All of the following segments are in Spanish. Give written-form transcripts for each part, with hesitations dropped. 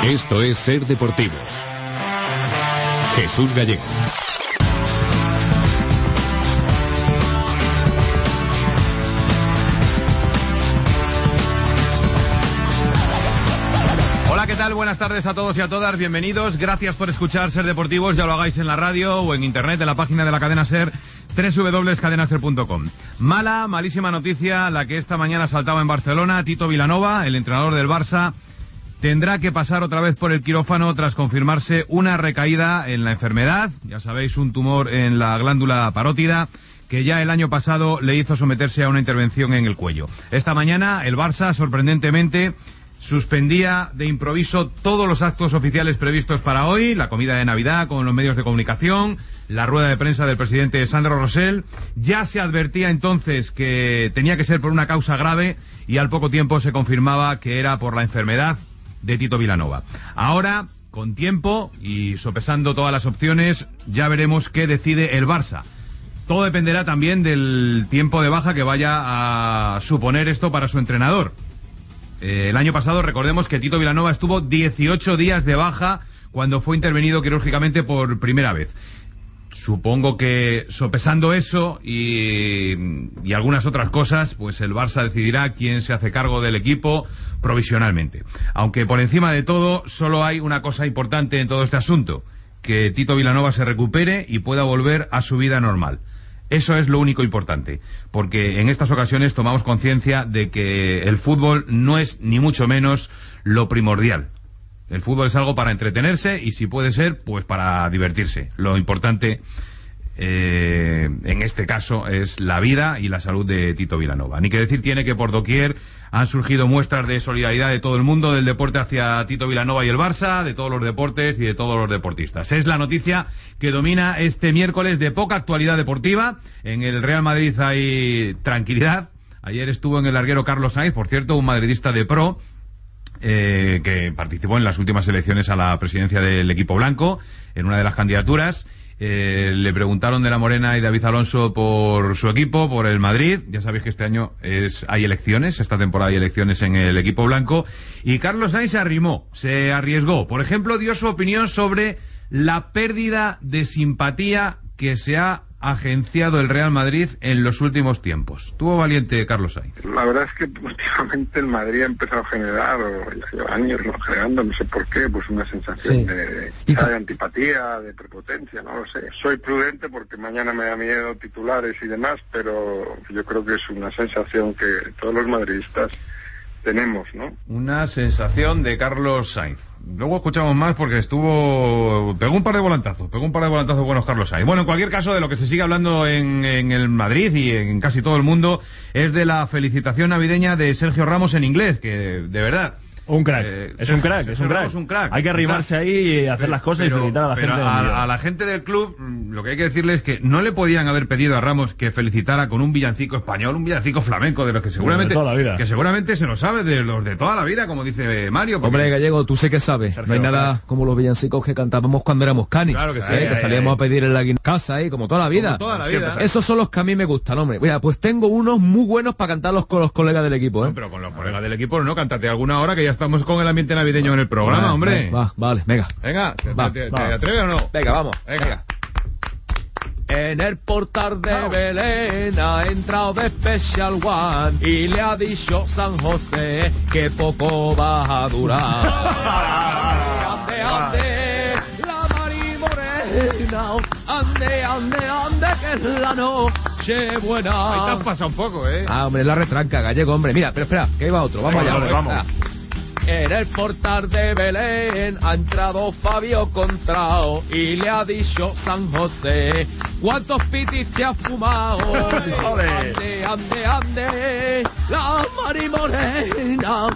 Esto es Ser Deportivos. Jesús Gallego. Hola, ¿qué tal? Buenas tardes a todos y a todas, bienvenidos. Gracias por escuchar Ser Deportivos, ya lo hagáis en la radio o en internet, en la página de la cadena Ser, www.cadenaser.com. Malísima noticia la que esta mañana saltaba en Barcelona. Tito Vilanova, el entrenador del Barça, tendrá que pasar otra vez por el quirófano tras confirmarse una recaída en la enfermedad. Ya sabéis, un tumor en la glándula parótida que ya el año pasado le hizo someterse a una intervención en el cuello. Esta mañana el Barça, sorprendentemente, suspendía de improviso todos los actos oficiales previstos para hoy, la comida de Navidad con los medios de comunicación, la rueda de prensa del presidente Sandro Rosell. Ya se advertía entonces que tenía que ser por una causa grave y al poco tiempo se confirmaba que era por la enfermedad de Tito Vilanova. Ahora, con tiempo y sopesando todas las opciones, ya veremos qué decide el Barça. Todo dependerá también del tiempo de baja que vaya a suponer esto para su entrenador. El año pasado recordemos que Tito Vilanova estuvo 18 días de baja cuando fue intervenido quirúrgicamente por primera vez. Supongo que sopesando eso y algunas otras cosas, pues el Barça decidirá quién se hace cargo del equipo provisionalmente. Aunque por encima de todo, solo hay una cosa importante en todo este asunto: que Tito Vilanova se recupere y pueda volver a su vida normal. Eso es lo único importante, porque en estas ocasiones tomamos conciencia de que el fútbol no es ni mucho menos lo primordial. El fútbol es algo para entretenerse y, si puede ser, pues para divertirse. Lo importante en este caso es la vida y la salud de Tito Vilanova. Ni que decir tiene que por doquier han surgido muestras de solidaridad de todo el mundo del deporte hacia Tito Vilanova y el Barça, de todos los deportes y de todos los deportistas. Es la noticia que domina este miércoles de poca actualidad deportiva. En el Real Madrid hay tranquilidad. Ayer estuvo en el larguero Carlos Sainz, por cierto, un madridista de pro, que participó en las últimas elecciones a la presidencia del equipo blanco, en una de las candidaturas. Le preguntaron de la Morena y David Alonso por su equipo, por el Madrid. Ya sabéis que este año hay elecciones, esta temporada hay elecciones en el equipo blanco, y Carlos Sainz se arriesgó. Por ejemplo, dio su opinión sobre la pérdida de simpatía que se ha agenciado el Real Madrid en los últimos tiempos. Tuvo valiente Carlos Sainz. La verdad es que últimamente el Madrid ha empezado a generar, o lleva años generando, no sé por qué, pues una sensación de antipatía, de prepotencia, no lo sé. Soy prudente porque mañana me da miedo titulares y demás, pero yo creo que es una sensación que todos los madridistas tenemos, ¿no? Una sensación de Carlos Sainz. Luego escuchamos más porque pegó un par de volantazos buenos Carlos Sainz. Bueno, en cualquier caso, de lo que se sigue hablando en el Madrid y en casi todo el mundo es de la felicitación navideña de Sergio Ramos en inglés, que de verdad... Un crack, es un crack. Hay que arrimarse ahí y hacer las cosas y felicitar a la gente. A la gente del club, lo que hay que decirle es que no le podían haber pedido a Ramos que felicitara con un villancico español, un villancico flamenco, de los que seguramente se lo sabe, de los de toda la vida, como dice Mario. Hombre, Gallego, tú sé que sabes. Sergio, no hay nada como los villancicos que cantábamos cuando éramos canis. Claro que sí. Que salíamos a pedir en la casa ahí, como toda la vida. Esos son los que a mí me gustan, hombre. Mira, pues tengo unos muy buenos para cantarlos con los colegas del equipo, ¿eh? No, pero con los colegas del equipo no, cántate alguna hora, que ya estamos con el ambiente navideño en el programa, hombre. Vale, venga. Venga, ¿te atreves o no? Venga, vamos. Venga. En el portal de Belén ha entrado de Special One y le ha dicho San José que poco va a durar. Ande, la Mari Morena, ande, que es la noche buena. Ahí te has pasado un poco, ¿eh? Hombre, la retranca, Gallego, hombre. Mira, pero espera, que iba otro. Vamos allá. Vamos. En el portal de Belén ha entrado Fabio Contrao y le ha dicho San José: ¿cuántos pitis te has fumado? Ande, la Mari Morena,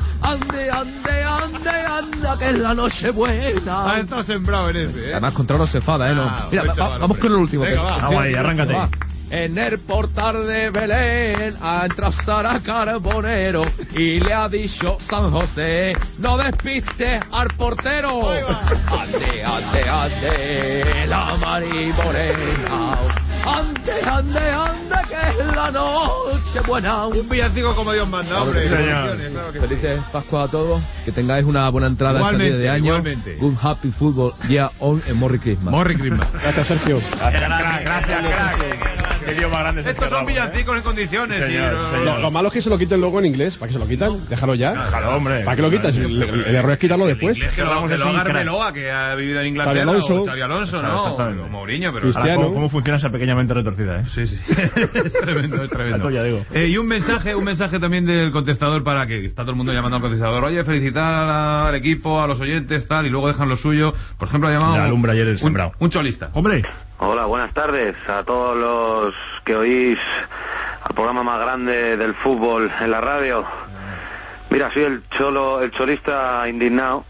ande, que es la noche buena. Está sembrado en ese, ¿eh? Además, Contrao no se enfada, ¿eh? No. Mira, vamos con el último. Venga, vamos ahí, arráncate. En el portal de Belén ha entrado Sara Carbonero y le ha dicho San José: no despistes al portero. Ande, la Mari Morena, ande, que es la noche buena. Un villancico como Dios manda, hombre. Claro que felices Pascua a todos. Que tengáis una buena entrada igualmente, de año. Igualmente. Good Happy Football Year On en Merry Christmas. Merry Christmas. Gracias, Sergio. Gracias, crack. Qué lío más grande. Estos son villancicos en condiciones. Señor. Lo malo es que se lo quiten luego en inglés. ¿Para qué se lo quitan? Déjalo ya. Claro, hombre. ¿Para qué lo quitas? El error es quitarlo después. Que lo haga Arbeloa, que ha vivido en Inglaterra. Xabi Alonso, ¿no? O Mourinho, pero... ¿Cómo funciona esa pequeña mente retorcida, Sí. Es tremendo. Ya digo. Y un mensaje también del contestador para que está todo el mundo llamando al contestador. Oye, felicitar al equipo, a los oyentes, tal, y luego dejan lo suyo. Por ejemplo, ha llamado... La alumbra ayer el sembrado. Un cholista. ¡Hombre! Hola, buenas tardes a todos los que oís al programa más grande del fútbol en la radio. Mira, soy el cholista indignado.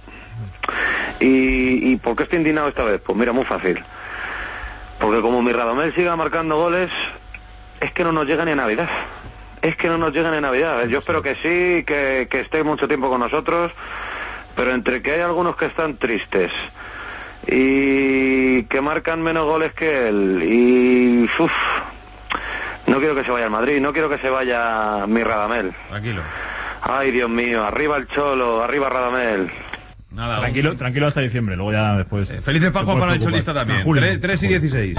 ¿Y por qué estoy indignado esta vez? Pues mira, muy fácil. Porque como mi Radamel siga marcando goles, es que no nos llega ni a Navidad. Yo espero que sí, que esté mucho tiempo con nosotros, pero entre que hay algunos que están tristes y que marcan menos goles que él y no quiero que se vaya al Madrid, no quiero que se vaya mi Radamel. Tranquilo. Ay, Dios mío, arriba el Cholo, arriba Radamel. Nada, tranquilo hasta diciembre, luego ya después. Felices Pascua para el cholista también. 3 y 16.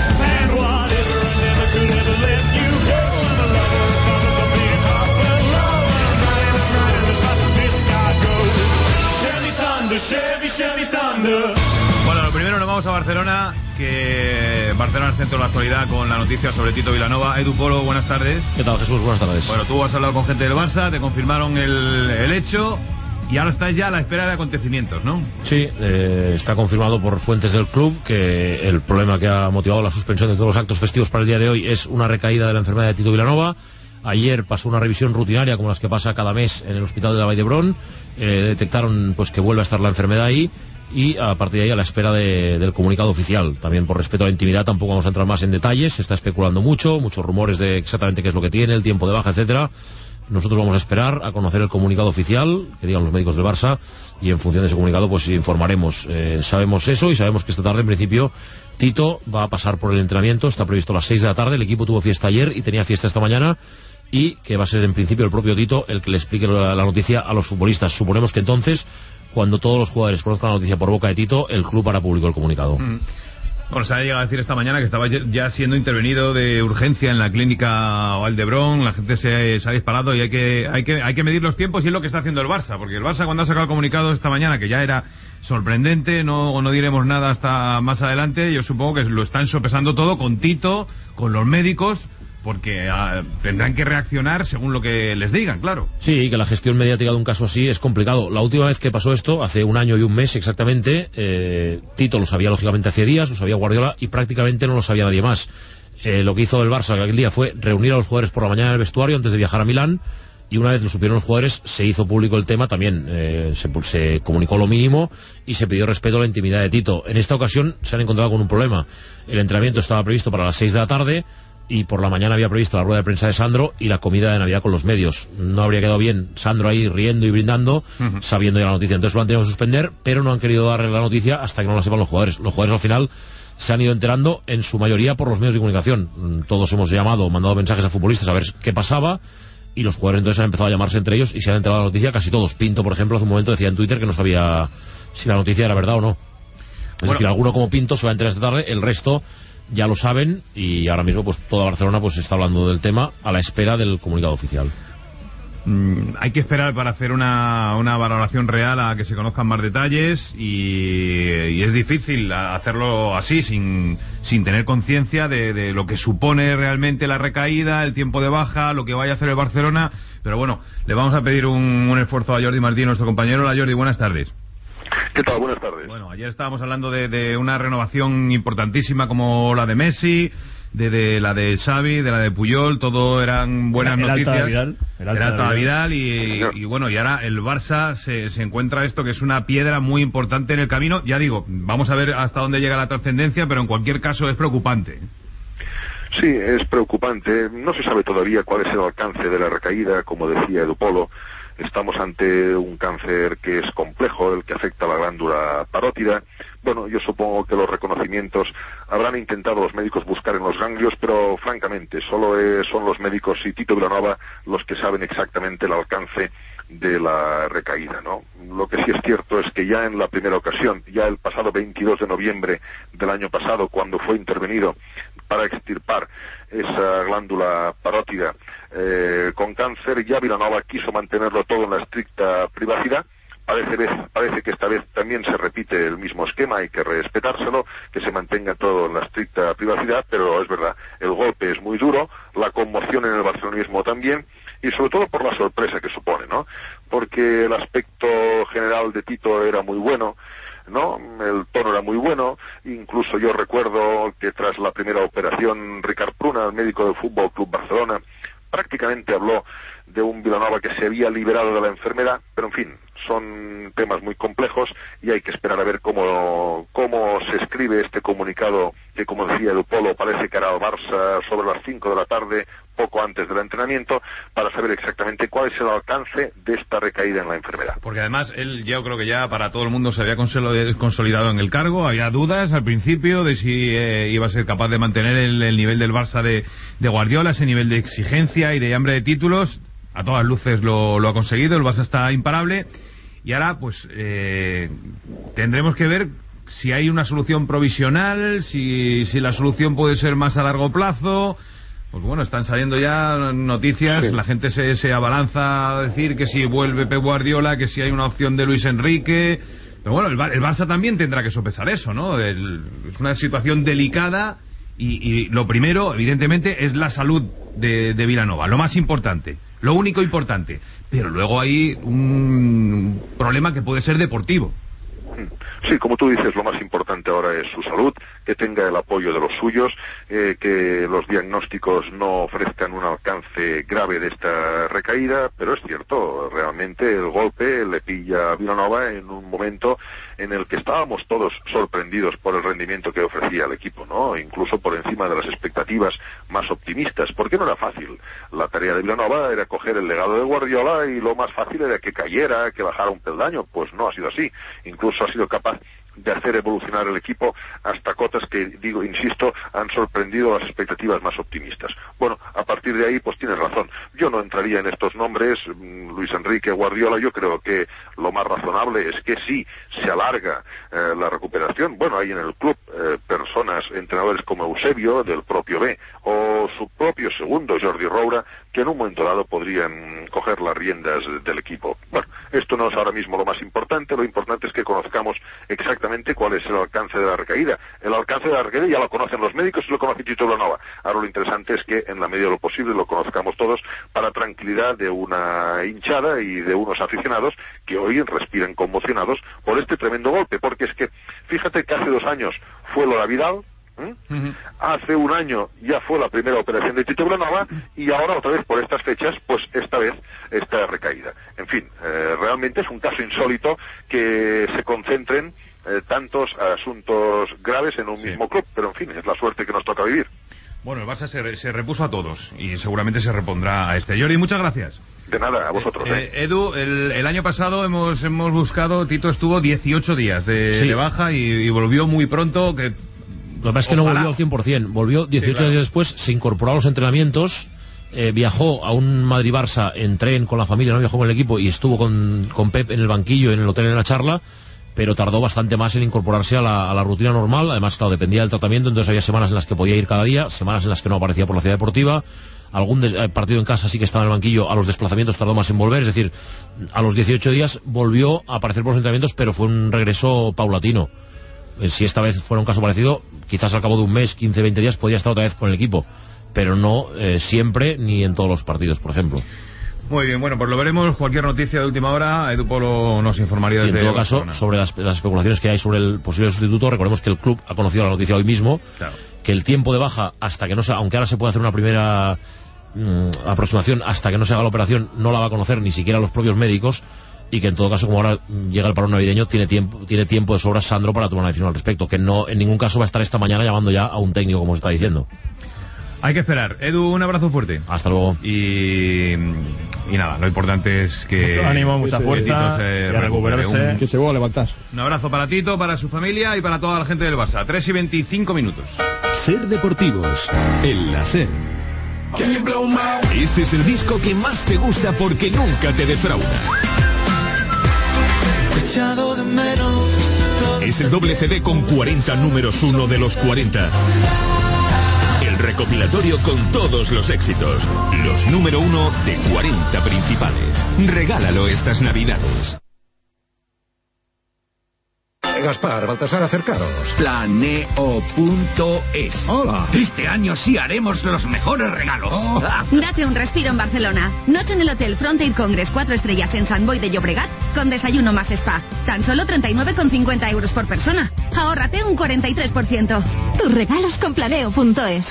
Bueno, lo primero nos vamos a Barcelona, que Barcelona es centro de la actualidad con la noticia sobre Tito Vilanova. Edu Polo, buenas tardes. ¿Qué tal, Jesús? Buenas tardes. Bueno, tú has hablado con gente del Barça, te confirmaron el hecho y ahora estás ya a la espera de acontecimientos, ¿no? Sí, está confirmado por fuentes del club que el problema que ha motivado la suspensión de todos los actos festivos para el día de hoy es una recaída de la enfermedad de Tito Vilanova. Ayer pasó una revisión rutinaria como las que pasa cada mes en el hospital de la Vall d'Hebron. Detectaron pues que vuelve a estar la enfermedad ahí y a partir de ahí a la espera del comunicado oficial. También por respeto a la intimidad tampoco vamos a entrar más en detalles. Se está especulando muchos rumores de exactamente qué es lo que tiene, el tiempo de baja, etcétera. Nosotros vamos a esperar a conocer el comunicado oficial que digan los médicos del Barça y en función de ese comunicado pues informaremos. Sabemos eso y sabemos que esta tarde en principio Tito va a pasar por el entrenamiento. Está previsto a las 6 de la tarde. El equipo tuvo fiesta ayer y tenía fiesta esta mañana y que va a ser en principio el propio Tito el que le explique la noticia a los futbolistas. Suponemos que entonces, cuando todos los jugadores conozcan la noticia por boca de Tito, el club hará público el comunicado. Bueno, se ha llegado a decir esta mañana que estaba ya siendo intervenido de urgencia en la clínica Vall d'Hebron. La gente se ha disparado y hay que medir los tiempos y es lo que está haciendo el Barça, porque el Barça cuando ha sacado el comunicado esta mañana, que ya era sorprendente, no diremos nada hasta más adelante, yo supongo que lo están sopesando todo con Tito, con los médicos, porque tendrán que reaccionar según lo que les digan, claro. Sí, que la gestión mediática de un caso así es complicado. La última vez que pasó esto, hace 1 año y 1 mes exactamente, Tito lo sabía lógicamente hace días, lo sabía Guardiola y prácticamente no lo sabía nadie más. Lo que hizo el Barça aquel día fue reunir a los jugadores por la mañana en el vestuario antes de viajar a Milán y una vez lo supieron los jugadores se hizo público el tema, también se comunicó lo mínimo y se pidió respeto a la intimidad de Tito. En esta ocasión se han encontrado con un problema. El entrenamiento estaba previsto para las 6 de la tarde y por la mañana había previsto la rueda de prensa de Sandro y la comida de Navidad con los medios. No habría quedado bien Sandro ahí riendo y brindando, sabiendo ya la noticia. Entonces lo han tenido que suspender, pero no han querido darle la noticia hasta que no lo sepan los jugadores. Los jugadores al final se han ido enterando en su mayoría por los medios de comunicación. Todos hemos llamado, mandado mensajes a futbolistas a ver qué pasaba y los jugadores entonces han empezado a llamarse entre ellos y se han enterado de la noticia casi todos. Pinto, por ejemplo, hace un momento decía en Twitter que no sabía si la noticia era verdad o no. Es decir, alguno como Pinto se va a enterar esta tarde, el resto ya lo saben y ahora mismo pues toda Barcelona pues está hablando del tema a la espera del comunicado oficial. Hay que esperar para hacer una valoración real a que se conozcan más detalles y es difícil hacerlo así sin tener conciencia de lo que supone realmente la recaída, el tiempo de baja, lo que vaya a hacer el Barcelona, pero bueno, le vamos a pedir un esfuerzo a Jordi Martín, nuestro compañero. Hola Jordi, buenas tardes. ¿Qué tal? Buenas tardes. Bueno, ayer estábamos hablando de una renovación importantísima como la de Messi, de la de Xavi, de la de Puyol, todo eran buenas noticias. El alta de Vidal y bueno, y ahora el Barça se encuentra esto que es una piedra muy importante en el camino. Ya digo, vamos a ver hasta dónde llega la trascendencia, pero en cualquier caso es preocupante. Sí, es preocupante. No se sabe todavía cuál es el alcance de la recaída, como decía Edu Polo. estamos ante un cáncer que es complejo, el que afecta a la glándula parótida. Bueno, yo supongo que los reconocimientos habrán intentado los médicos buscar en los ganglios, pero francamente solo son los médicos y Tito Vilanova los que saben exactamente el alcance de la recaída, ¿no? Lo que sí es cierto es que ya en la primera ocasión, ya el pasado 22 de noviembre del año pasado, cuando fue intervenido para extirpar esa glándula parótida con cáncer, ya Vilanova quiso mantenerlo todo en la estricta privacidad. Parece que esta vez también se repite el mismo esquema, hay que respetárselo, que se mantenga todo en la estricta privacidad, pero es verdad, el golpe es muy duro, la conmoción en el barcelonismo también, y sobre todo por la sorpresa que supone, ¿no? Porque el aspecto general de Tito era muy bueno, ¿no? El tono era muy bueno, incluso yo recuerdo que tras la primera operación, Ricard Pruna, el médico del Fútbol Club Barcelona, prácticamente habló de un Vilanova que se había liberado de la enfermedad, pero en fin, son temas muy complejos y hay que esperar a ver cómo se escribe este comunicado que, como decía Edu Polo, parece que hará el Barça sobre las 5 de la tarde, poco antes del entrenamiento, para saber exactamente cuál es el alcance de esta recaída en la enfermedad. Porque además él, yo creo que ya para todo el mundo se había consolidado en el cargo, había dudas al principio de si iba a ser capaz de mantener el nivel del Barça de Guardiola, ese nivel de exigencia y de hambre de títulos. A todas luces lo ha conseguido, el Barça está imparable y ahora pues tendremos que ver si hay una solución provisional, si la solución puede ser más a largo plazo. Pues bueno, están saliendo ya noticias, sí. La gente se abalanza a decir que si vuelve Pep Guardiola, que si hay una opción de Luis Enrique. Pero bueno, el Barça también tendrá que sopesar eso, ¿no? Es una situación delicada y lo primero, evidentemente, es la salud de Vilanova, lo más importante. Lo único importante, pero luego hay un problema que puede ser deportivo. Sí, como tú dices, lo más importante ahora es su salud, que tenga el apoyo de los suyos, que los diagnósticos no ofrezcan un alcance grave de esta recaída, pero es cierto, realmente el golpe le pilla a Vilanova en un momento en el que estábamos todos sorprendidos por el rendimiento que ofrecía el equipo, ¿no? Incluso por encima de las expectativas más optimistas, porque no era fácil. La tarea de Vilanova era coger el legado de Guardiola y lo más fácil era que cayera, que bajara un peldaño. Pues no ha sido así. Incluso ha sido capaz de hacer evolucionar el equipo hasta cotas que, insisto, han sorprendido las expectativas más optimistas. Bueno, a partir de ahí, pues tienes razón. Yo no entraría en estos nombres, Luis Enrique, Guardiola. Yo creo que lo más razonable es que si se alarga la recuperación, bueno, hay en el club personas, entrenadores como Eusebio, del propio B, o su propio segundo, Jordi Roura, que en un momento dado podrían coger las riendas del equipo. Bueno, esto no es ahora mismo lo más importante. Lo importante es que conozcamos exactamente cuál es el alcance de la recaída. El alcance de la recaída ya lo conocen los médicos y lo conoce Tito Vilanova. Ahora lo interesante es que en la medida de lo posible lo conozcamos todos para tranquilidad de una hinchada y de unos aficionados que hoy respiran conmocionados por este tremendo golpe. Porque es que, fíjate que hace 2 años fue lo de Vidal, hace 1 año ya fue la primera operación de Tito Vilanova y ahora otra vez por estas fechas, pues esta vez esta recaída. En fin, realmente es un caso insólito que se concentren tantos asuntos graves en un mismo club, pero en fin, es la suerte que nos toca vivir. Bueno, el Barça se repuso a todos y seguramente se repondrá a este. Jordi, muchas gracias. De nada, a vosotros. Edu, el año pasado hemos buscado, Tito estuvo 18 días de baja y volvió muy pronto. Lo que pasa es que no volvió al 100%, volvió 18 días después, se incorporó a los entrenamientos, viajó a un Madrid-Barça en tren con la familia, no viajó con el equipo y estuvo con Pep en el banquillo, en el hotel, en la charla, pero tardó bastante más en incorporarse a la rutina normal. Además, claro, dependía del tratamiento, entonces había semanas en las que podía ir cada día, semanas en las que no aparecía por la ciudad deportiva. Algún partido en casa sí que estaba en el banquillo, a los desplazamientos tardó más en volver, es decir, a los 18 días volvió a aparecer por los entrenamientos, pero fue un regreso paulatino. Si esta vez fuera un caso parecido, quizás al cabo de un mes, 15, 20 días, podía estar otra vez con el equipo, pero no siempre ni en todos los partidos, por ejemplo. Muy bien, bueno, pues lo veremos. Cualquier noticia de última hora, Edu Polo nos informaría desde... Y en todo caso, sobre las especulaciones que hay sobre el posible sustituto, recordemos que el club ha conocido la noticia hoy mismo, claro, que el tiempo de baja, hasta que no se, aunque ahora se puede hacer una primera aproximación, hasta que no se haga la operación, no la va a conocer ni siquiera los propios médicos, y que en todo caso, como ahora llega el parón navideño, tiene tiempo de sobra Sandro para tomar una decisión al respecto, que no en ningún caso va a estar esta mañana llamando ya a un técnico, como se está diciendo. Hay que esperar. Edu, un abrazo fuerte. Hasta luego. Y nada, lo importante es que... Mucho ánimo, mucha fuerza, y a recuperarse. Que se vuelva a levantar. Un abrazo para Tito, para su familia y para toda la gente del Barça. 3:25 minutos. Ser Deportivos, en la SER. Este es el disco que más te gusta porque nunca te defrauda. Es el doble CD con 40 números 1 de los 40. El recopilatorio con todos los éxitos. Los número 1 de 40 principales. Regálalo estas Navidades. Gaspar, Baltasar, acercaros. Planeo.es. Hola. Este año sí haremos los mejores regalos. Date un respiro en Barcelona. Noche en el Hotel Frontier Congress 4 estrellas en Sant Boi de Llobregat con desayuno más spa. Tan solo 39,50 euros por persona. Ahórrate un 43%. Tus regalos con Planeo.es.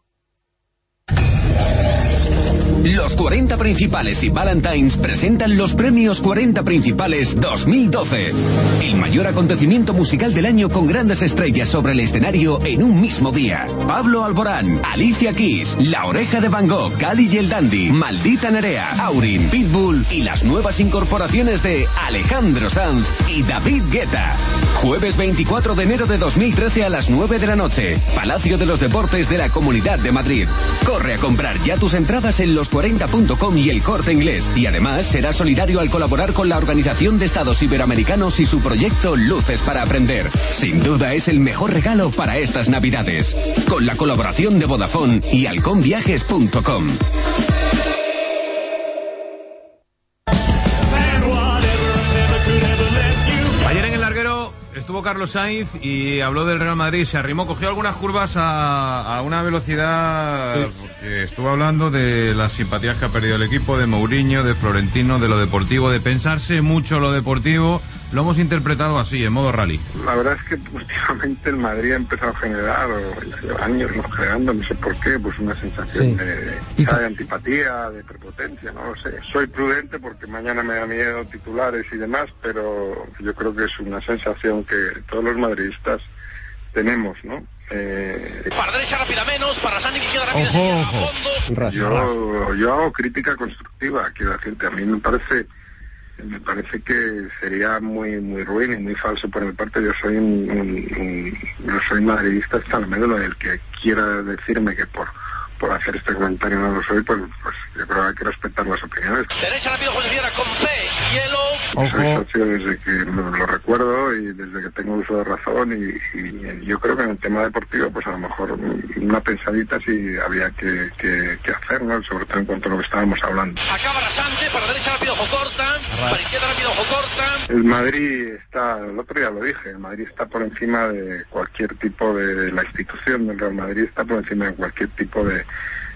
Los 40 Principales y Valentines presentan los premios 40 Principales 2012. El mayor acontecimiento musical del año con grandes estrellas sobre el escenario en un mismo día. Pablo Alborán, Alicia Keys, La Oreja de Van Gogh, Cali y el Dandy, Maldita Nerea, Aurin, Pitbull y las nuevas incorporaciones de Alejandro Sanz y David Guetta. Jueves 24 de enero de 2013 a las 9 de la noche. Palacio de los Deportes de la Comunidad de Madrid. Corre a comprar ya tus entradas en los40.com y el Corte Inglés. Y además será solidario al colaborar con la Organización de Estados Iberoamericanos y su proyecto Luces para Aprender. Sin duda es el mejor regalo para estas Navidades. Con la colaboración de Vodafone y halconviajes.com. Ayer en el larguero estuvo Carlos Sainz y habló del Real Madrid. Se arrimó, cogió algunas curvas a una velocidad. Estuvo hablando de las simpatías que ha perdido el equipo, de Mourinho, de Florentino, de lo deportivo, de pensarse mucho lo deportivo. Lo hemos interpretado así, en modo rally. La verdad es que últimamente el Madrid ha empezado a generar, lleva años generando, no sé por qué, pues una sensación de antipatía, de prepotencia, no lo sé. Soy prudente porque mañana me da miedo titulares y demás, pero yo creo que es una sensación que todos los madridistas tenemos, ¿no? Para derecha rápida menos, para Sandy izquierda rápida. Ojo. Yo hago crítica constructiva, quiero decirte, a mí me parece que sería muy ruin y muy falso por mi parte. Yo soy yo soy madridista hasta la médula. El que quiera decirme que por hacer este comentario no lo soy, pues yo creo que hay que respetar las opiniones. Derecha rápido José Viera con C, hielo. Soy socio desde que lo recuerdo y desde que tengo uso de razón y yo creo que en el tema deportivo pues a lo mejor una pensadita sí había que hacer, ¿no? Sobre todo en cuanto a lo que estábamos hablando. Acaba rasante, para derecha rápido ojo corta, para izquierda rápido ojo corta. El Madrid está, el otro día lo dije, el Madrid está por encima de cualquier tipo de la institución del Real Madrid, está por encima de cualquier tipo de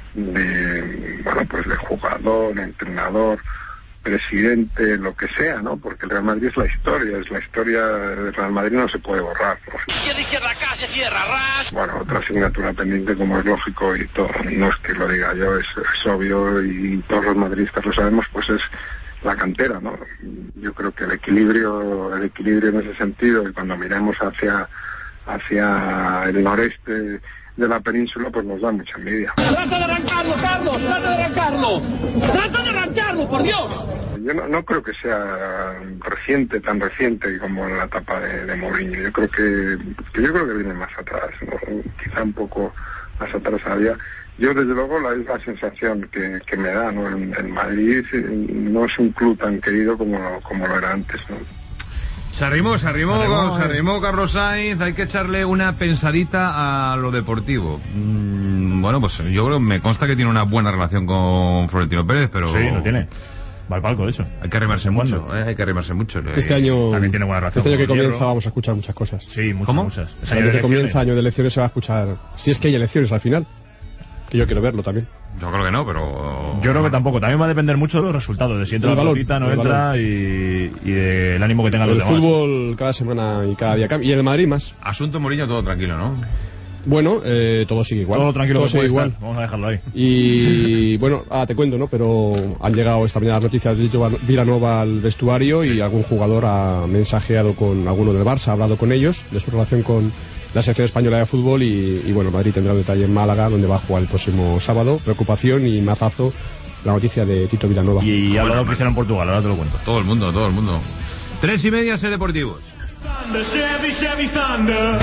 jugador, entrenador, presidente, lo que sea, ¿no? Porque el Real Madrid es la historia del Real Madrid, no se puede borrar, ¿no? Izquierda acá, se cierra, ras. Bueno, otra asignatura pendiente, como es lógico, y todo, no es que lo diga yo, es obvio, y todos los madridistas lo sabemos, pues es la cantera, ¿no? Yo creo que el equilibrio en ese sentido, y cuando miremos hacia el noreste de la península, pues nos da mucha envidia. ¡Trata de arrancarlo, Carlos! ¡Trata de arrancarlo! ¡Trata de arrancarlo, por Dios! Yo no creo que sea tan reciente como en la etapa de Mourinho. Yo creo que viene más atrás, ¿no? Quizá un poco más atrás había. Yo desde luego es la sensación que me da, ¿no? El Madrid no es un club tan querido como lo era antes, ¿no? Se arrimó Carlos Sainz. Hay que echarle una pensadita a lo deportivo. Bueno, pues yo creo, me consta que tiene una buena relación con Florentino Pérez, pero... Sí, lo tiene. Va al palco, de eso. Hay que arrimarse mucho, hay que arrimarse mucho. Este año, también tiene buena relación. Este año que comienza vamos a escuchar muchas cosas. Sí, muchas. El año que comienza, año de elecciones, se va a escuchar, si es que hay elecciones al final, que yo quiero verlo también. Yo creo que no, pero... Yo creo que tampoco. También va a depender mucho de los resultados, de si entra la pelotita, no entra, y del ánimo que tengan los demás. El fútbol cada semana y cada día cambia. Y en el Madrid más. Asunto Mourinho, todo tranquilo, ¿no? Bueno, todo sigue igual. Todo tranquilo, todo sigue igual. Estar. Vamos a dejarlo ahí. Y bueno, te cuento, ¿no? Pero han llegado esta mañana las noticias de Tito Vilanova al vestuario y algún jugador ha mensajeado con alguno del Barça, ha hablado con ellos de su relación con la selección española de fútbol y bueno, Madrid tendrá un detalle en Málaga, donde va a jugar el próximo sábado. Preocupación y mazazo la noticia de Tito Vilanova. Y ha hablado Cristiano en Portugal, ahora te lo cuento. Todo el mundo. 3:30, Ser Deportivos. Chevy Thunder.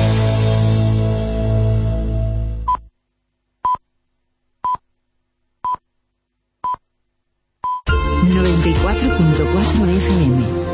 FM.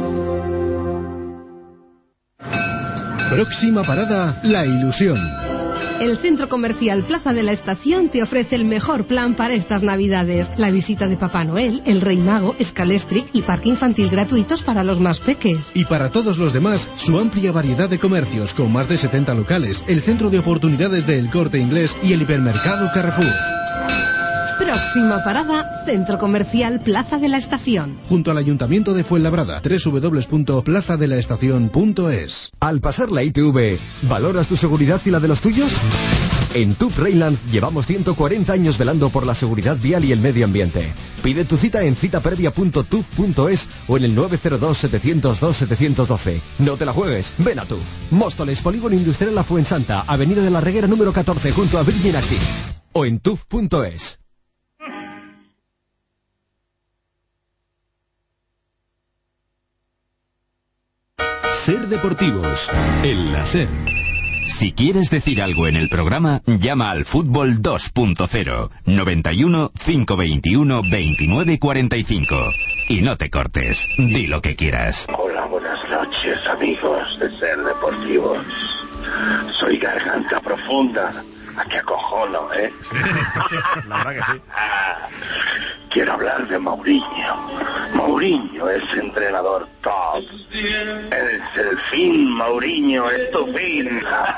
Próxima parada, La Ilusión. El Centro Comercial Plaza de la Estación te ofrece el mejor plan para estas Navidades. La visita de Papá Noel, el Rey Mago, Scalestric y parque infantil gratuitos para los más peques. Y para todos los demás, su amplia variedad de comercios con más de 70 locales, el centro de oportunidades de El Corte Inglés y el hipermercado Carrefour. Próxima parada, Centro Comercial Plaza de la Estación. Junto al Ayuntamiento de Fuenlabrada, www.plazadelaestacion.es. Al pasar la ITV, ¿valoras tu seguridad y la de los tuyos? En TUV Rheinland llevamos 140 años velando por la seguridad vial y el medio ambiente. Pide tu cita en citaprevia.tuv.es o en el 902-702-712. No te la juegues, ven a TUV. Móstoles, Polígono Industrial La Fuensanta, Avenida de la Reguera número 14, junto a Virgin Active. O en tuv.es. Ser Deportivos, en la SER. Si quieres decir algo en el programa, llama al Fútbol 2.0 91 521 29 45 y no te cortes, di lo que quieras. Hola, buenas noches, amigos de Ser Deportivos. Soy Garganta Profunda. ¿A qué acojono, La verdad que sí. Quiero hablar de Mourinho. Mourinho es entrenador top. Es el fin, Mourinho, es tu fin.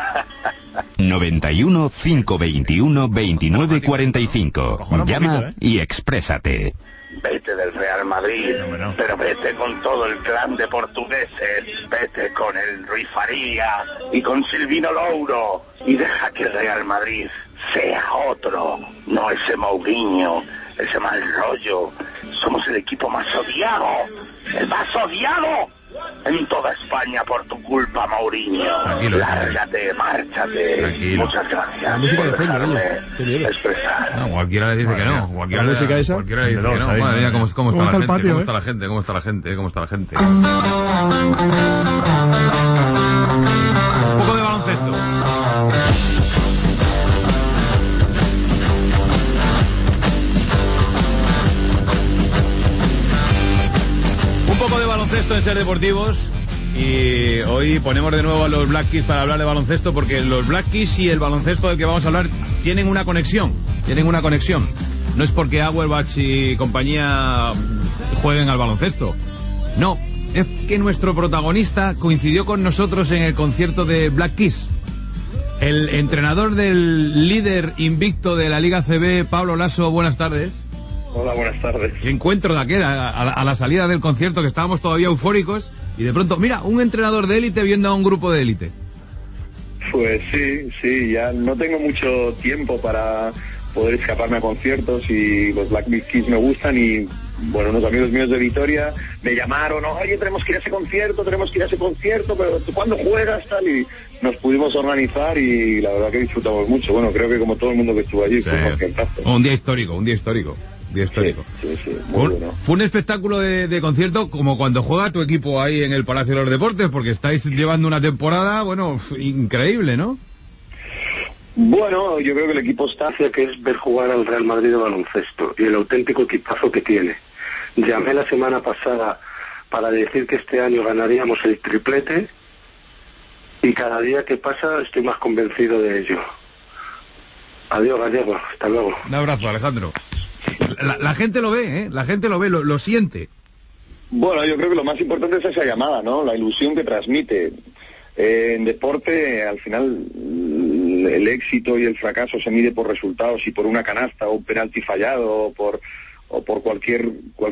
91 521 29 45. Llama y exprésate. Vete del Real Madrid, pero vete con todo el clan de portugueses, vete con el Rui Faria y con Silvino Louro y deja que el Real Madrid sea otro, no ese Mourinho, ese mal rollo. Somos el equipo más odiado, el más odiado en toda España por tu culpa, Mourinho. Tranquilo, lárgate, márchate. Tranquilo. Muchas gracias. La música de fondo, expresar. No, cualquiera le dice que no. Cualquiera ¿La música esa? Cualquiera le dice que no. Madre mía, ¿cómo está la gente? ¿Cómo está la gente? ¿Cómo está la gente? ¿Cómo está la gente? Un poco de baloncesto. Un poco de baloncesto en Ser Deportivos. Y hoy ponemos de nuevo a los Black Keys para hablar de baloncesto, porque los Black Keys y el baloncesto del que vamos a hablar tienen una conexión. No es porque Auerbach y compañía jueguen al baloncesto. No, es que nuestro protagonista coincidió con nosotros en el concierto de Black Keys. El entrenador del líder invicto de la Liga CB, Pablo Lasso, buenas tardes. Hola, buenas tardes. ¿Qué encuentro de aquel a la salida del concierto, que estábamos todavía eufóricos, y de pronto, mira, un entrenador de élite viendo a un grupo de élite? Pues sí, ya no tengo mucho tiempo para poder escaparme a conciertos y los Black Keys me gustan y, bueno, unos amigos míos de Vitoria me llamaron, oye, tenemos que ir a ese concierto, pero ¿tú cuándo juegas? Tal, y nos pudimos organizar y la verdad que disfrutamos mucho. Bueno, creo que como todo el mundo que estuvo allí, Un día histórico. Sí, muy bueno. Fue un espectáculo de concierto, como cuando juega tu equipo ahí en el Palacio de los Deportes, porque estáis llevando una temporada, bueno, increíble, ¿no? Bueno, yo creo que el equipo está hacia que es ver jugar al Real Madrid de baloncesto y el auténtico equipazo que tiene. Llamé la semana pasada para decir que este año ganaríamos el triplete y cada día que pasa estoy más convencido de ello. Adiós, Gallego, hasta luego. Un abrazo, Alejandro. La gente lo ve, la gente lo ve, lo siente. Bueno, yo creo que lo más importante es esa llamada, ¿no? La ilusión que transmite. En deporte, al final, el éxito y el fracaso se mide por resultados y por una canasta o un penalti fallado o por cualquier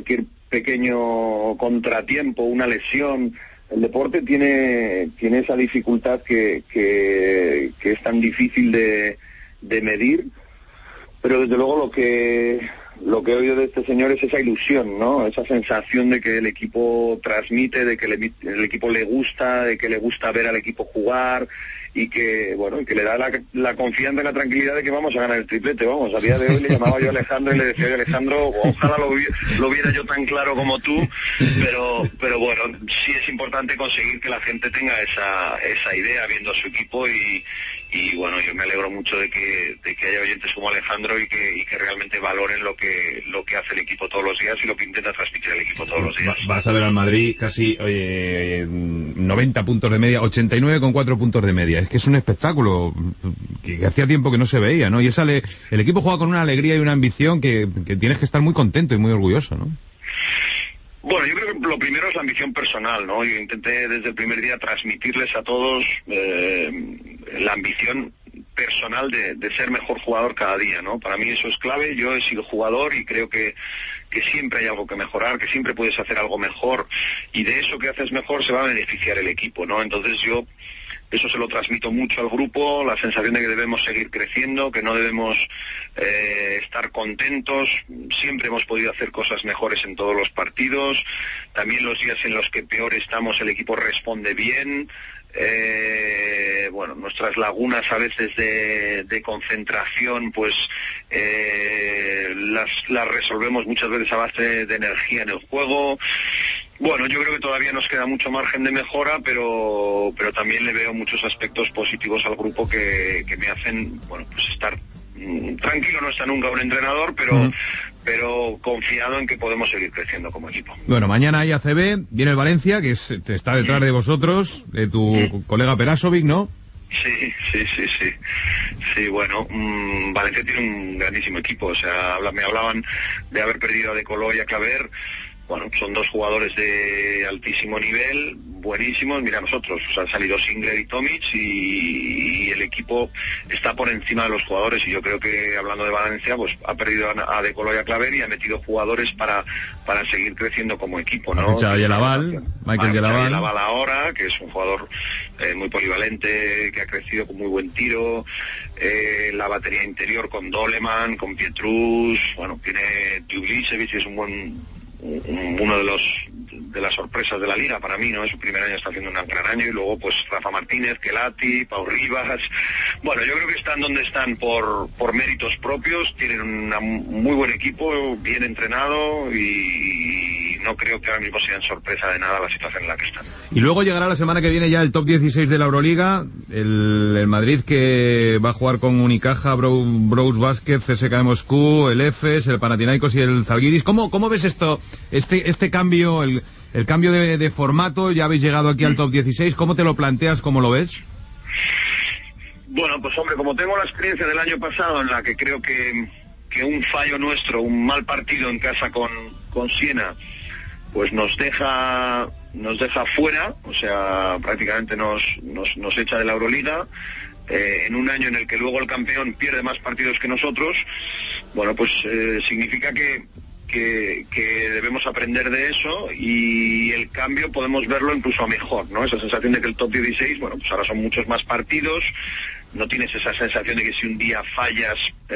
pequeño contratiempo, una lesión. El deporte tiene esa dificultad que es tan difícil de medir, pero desde luego lo que he oído de este señor es esa ilusión, ¿no? Esa sensación de que el equipo transmite, de que el equipo le gusta, de que le gusta ver al equipo jugar y que le da la confianza y la tranquilidad de que vamos a ganar el triplete. Vamos, a día de hoy le llamaba yo a Alejandro y le decía, Alejandro, ojalá lo viera yo tan claro como tú, pero bueno, sí es importante conseguir que la gente tenga esa idea viendo a su equipo y bueno, yo me alegro mucho de que haya oyentes como Alejandro y que realmente valoren lo que hace el equipo todos los días y lo que intenta transmitir el equipo todos los días. Vas a ver al Madrid casi 90 puntos de media, 89,4 puntos de media. Es que es un espectáculo que hacía tiempo que no se veía, ¿no? Y el equipo juega con una alegría y una ambición que tienes que estar muy contento y muy orgulloso, ¿no? Bueno, yo creo que lo primero es la ambición personal, ¿no? Yo intenté desde el primer día transmitirles a todos la ambición personal de ser mejor jugador cada día, ¿no? Para mí eso es clave. Yo he sido jugador y creo que siempre hay algo que mejorar, que siempre puedes hacer algo mejor y de eso que haces mejor se va a beneficiar el equipo, ¿no? Entonces yo eso se lo transmito mucho al grupo, la sensación de que debemos seguir creciendo, que no debemos estar contentos. Siempre hemos podido hacer cosas mejores en todos los partidos. También los días en los que peor estamos el equipo responde bien. Bueno, nuestras lagunas a veces de concentración pues las resolvemos muchas veces a base de energía en el juego. Bueno, yo creo que todavía nos queda mucho margen de mejora, pero también le veo muchos aspectos positivos al grupo que me hacen, bueno, pues estar tranquilo. No está nunca un entrenador, pero confiado en que podemos seguir creciendo como equipo. Bueno, mañana hay ACB, viene el Valencia, que está detrás de vosotros, de tu colega Perasovic, ¿no? Sí, bueno, Valencia tiene un grandísimo equipo, o sea, me hablaban de haber perdido a De Colo y a Claver. Bueno, son dos jugadores de altísimo nivel, buenísimos. Mira, nosotros han salido Singler y Tomic y el equipo está por encima de los jugadores y yo creo que, hablando de Valencia, pues ha perdido a De Colo y a Claver y ha metido jugadores para seguir creciendo como equipo, ¿no? Michael Yelaval ahora, que es un jugador muy polivalente, que ha crecido con muy buen tiro. La batería interior con Doleman, con Pietrus, bueno, tiene Tbilisi, que es uno de las sorpresas de la liga para mí, ¿no? En su primer año está haciendo un gran año y luego pues Rafa Martínez, Kelati, Pau Rivas. Bueno, yo creo que están donde están por méritos propios, tienen un muy buen equipo, bien entrenado y no creo que ahora mismo sean sorpresa de nada la situación en la que están. Y luego llegará la semana que viene ya el top 16 de la Euroliga, el Madrid que va a jugar con Unicaja, Brose Basket, CSKA Moscú, el EFES, el Panathinaikos y el Zalgiris. ¿Cómo ves esto? Este cambio, el cambio de formato, ya habéis llegado aquí al top 16, ¿cómo te lo planteas, cómo lo ves? Bueno, pues hombre, como tengo la experiencia del año pasado en la que creo que un fallo nuestro, un mal partido en casa con Siena, pues nos deja fuera, o sea, prácticamente nos echa de la Euroliga, en un año en el que luego el campeón pierde más partidos que nosotros. Bueno, pues significa que debemos aprender de eso y el cambio podemos verlo incluso a mejor, ¿no? Esa sensación de que el top 16, bueno, pues ahora son muchos más partidos, no tienes esa sensación de que si un día fallas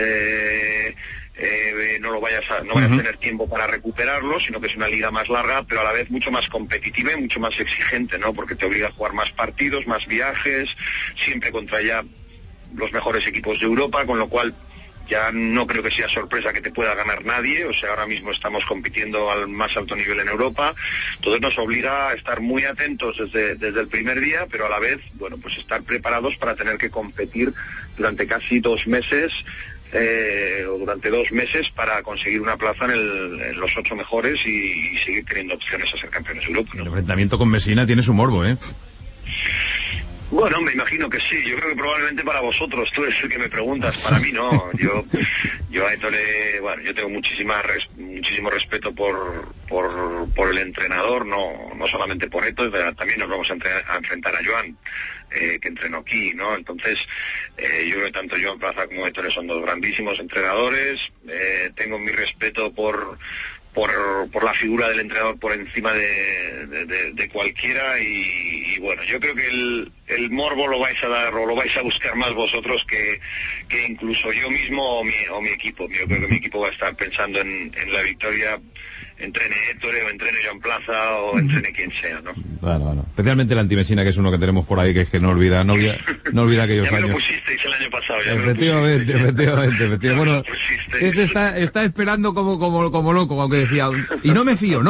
no vayas a tener tiempo para recuperarlo, sino que es una liga más larga, pero a la vez mucho más competitiva y mucho más exigente, ¿no? Porque te obliga a jugar más partidos, más viajes, siempre contra ya los mejores equipos de Europa, con lo cual ya no creo que sea sorpresa que te pueda ganar nadie. O sea, ahora mismo estamos compitiendo al más alto nivel en Europa, entonces nos obliga a estar muy atentos desde el primer día, pero a la vez, bueno, pues estar preparados para tener que competir durante casi 2 meses o durante 2 meses para conseguir una plaza en los 8 mejores y seguir teniendo opciones a ser campeones de Europa, ¿no? El enfrentamiento con Messina tiene su morbo, ¿eh? Bueno, me imagino que sí. Yo creo que probablemente para vosotros, tú eres el que me preguntas, para mí no. Yo a Ettore, bueno, yo tengo muchísimo respeto por el entrenador, no solamente por Ettore, pero también nos vamos a enfrentar a Joan, que entrenó aquí, ¿no? Entonces, yo creo que tanto Joan Plaza como Ettore son 2 grandísimos entrenadores. Tengo mi respeto por la figura del entrenador por encima de cualquiera y bueno, yo creo que el morbo lo vais a dar o lo vais a buscar más vosotros que incluso yo mismo o mi equipo. Yo creo que mi equipo va a estar pensando en la victoria, entrene Héctor o entrene Joan Plaza o entrene quien sea, ¿no? Bueno. Especialmente el antimesina, que es uno que tenemos por ahí, que es que no olvida aquellos ya me años. lo pusisteis el año pasado. Efectivamente. Bueno, ese está esperando como loco, aunque decía, y no me fío.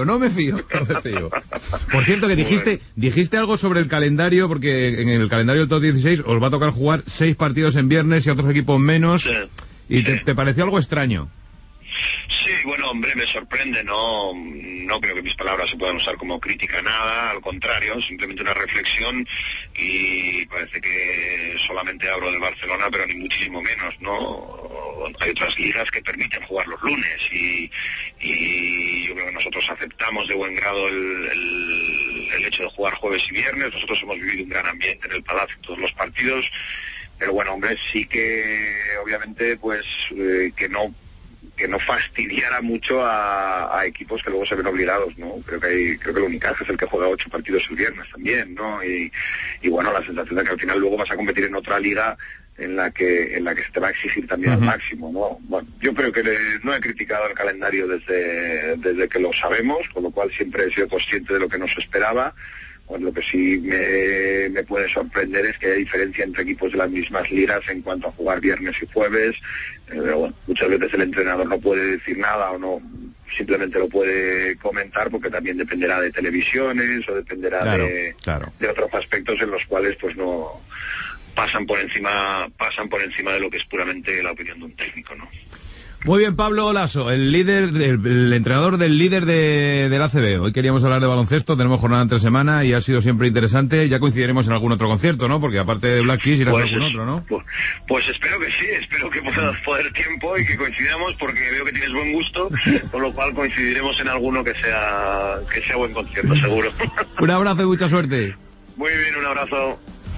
Por cierto, que dijiste algo sobre el calendario, porque en el calendario del top 16 os va a tocar jugar 6 partidos en viernes y otros equipos menos, y te pareció algo extraño. Sí, bueno, hombre, me sorprende, no creo que mis palabras se puedan usar como crítica a nada, al contrario, simplemente una reflexión, y parece que solamente hablo del Barcelona, pero ni muchísimo menos, ¿no? Hay otras ligas que permiten jugar los lunes, y yo creo que nosotros aceptamos de buen grado el hecho de jugar jueves y viernes. Nosotros hemos vivido un gran ambiente en el Palacio todos los partidos, pero bueno, hombre, sí que obviamente pues que no fastidiara mucho a equipos que luego se ven obligados, ¿no? Creo que el Unicaja es el que juega 8 partidos el viernes también, ¿no? Y bueno, la sensación de que al final luego vas a competir en otra liga en la que se te va a exigir también al máximo, ¿no? Bueno, yo creo que no he criticado el calendario desde que lo sabemos, con lo cual siempre he sido consciente de lo que nos esperaba. Pues lo que sí me puede sorprender es que hay diferencia entre equipos de las mismas ligas en cuanto a jugar viernes y jueves, pero bueno, muchas veces el entrenador no puede decir nada o no, simplemente lo puede comentar, porque también dependerá de televisiones o dependerá de otros aspectos en los cuales pues no pasan por encima de lo que es puramente la opinión de un técnico, ¿no? Muy bien, Pablo Laso, el entrenador del líder del ACB. Hoy queríamos hablar de baloncesto, tenemos jornada entre semana y ha sido siempre interesante. Ya coincidiremos en algún otro concierto, ¿no? Porque aparte de Black Keys irás a algún otro, ¿no? Pues espero que sí, espero que puedas poder tiempo y que coincidamos, porque veo que tienes buen gusto, con lo cual coincidiremos en alguno que sea buen concierto, seguro. Un abrazo y mucha suerte. Muy bien, un abrazo.